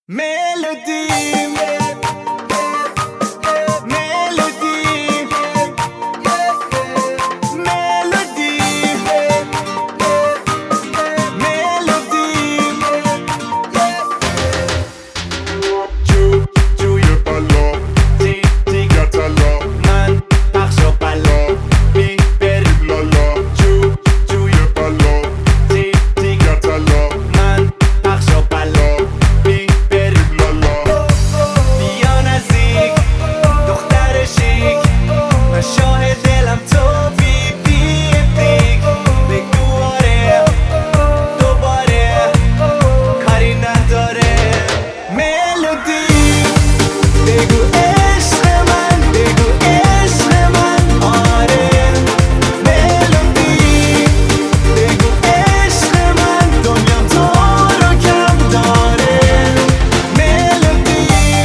Melody, melody, melody, جوی بالا دیگر طلا من پخش و بلا بی بریم لالا جوی بالا دیگر طلا من پخش و بلا بی بریم لالا بیا نزدیک دختر شیک من شاه دلم تو بی دیگ بگو آره دوباره کاری نداره ملودی بگو عشق من بگو عشق من آره ملودی بگو عشق من دنیام تو رو کم داره ملودی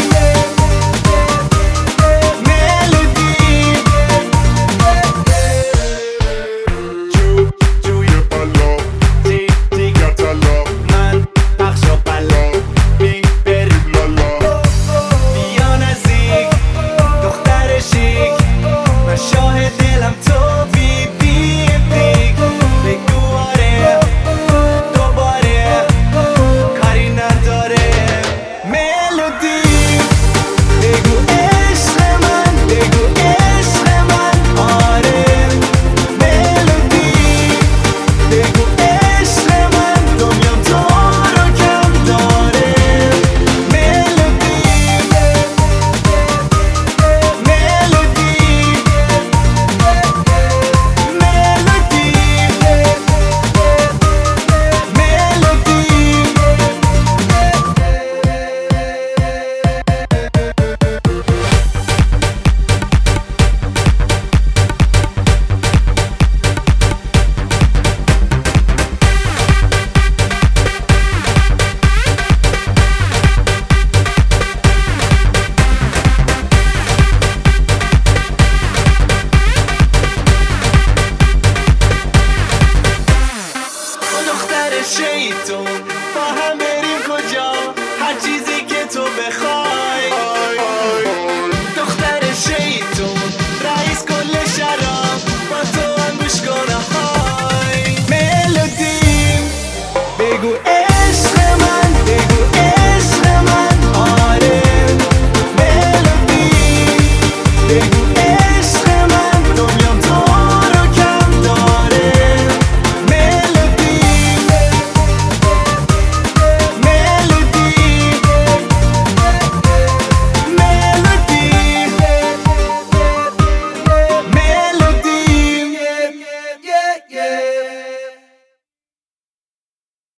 ملودی جوی بالا دیگر طلا من پخش و بلا بی بریم لالا بیا نزدیک دختر شیک من شاه دلم تو بی دیگ بگو آره دوباره کاری نداره ملودی بگو عشق من بگو عشق من آره ملودی بگو عشق من دنیام تو رو کم داره ملودی ملودی دختر شیطون با هم بریم کجا هر چیزی که تو بخوای دختر شیطون رئیس کل شراب با تو هم گوش کنه های ملودی بگو عشق من بگو عشق من آره ملودی بگو عشق من دنیام تو رو کم داره ملودی ملودی ملودی ملودی